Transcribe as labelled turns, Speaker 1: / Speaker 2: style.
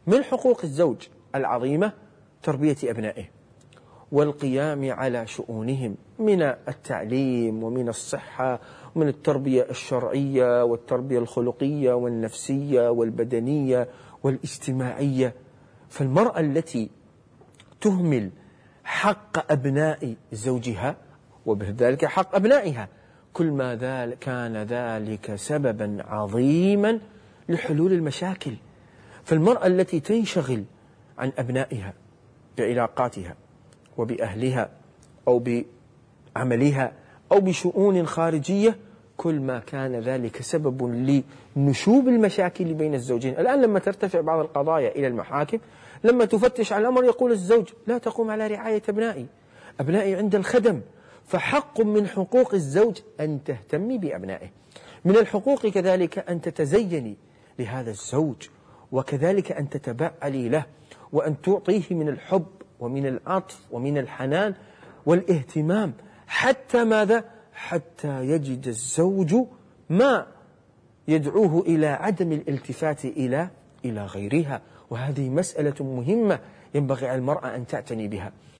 Speaker 1: من حقوق الزوج العظيمة تربية أبنائه والقيام على شؤونهم من التعليم ومن الصحة ومن التربية الشرعية والتربية الخلقية والنفسية والبدنية والاجتماعية. فالمرأة التي تهمل حق أبناء زوجها وبذلك حق أبنائها كل ما كان ذلك سببا عظيما لحلول المشاكل. فالمرأة التي تنشغل عن أبنائها بعلاقاتها وبأهلها أو بعملها أو بشؤون خارجية كل ما كان ذلك سبب لنشوب المشاكل بين الزوجين. الآن لما ترتفع بعض القضايا إلى المحاكم، لما تفتش عن الأمر يقول الزوج لا تقوم على رعاية أبنائي عند الخدم. فحق من حقوق الزوج أن تهتمي بأبنائه. من الحقوق كذلك أن تتزيني لهذا الزوج، وكذلك أن تتبعلي له وأن تعطيه من الحب ومن العطف ومن الحنان والاهتمام، حتى ماذا؟ حتى يجد الزوج ما يدعوه إلى عدم الالتفات إلى غيرها. وهذه مسألة مهمة ينبغي على المرأة أن تعتني بها.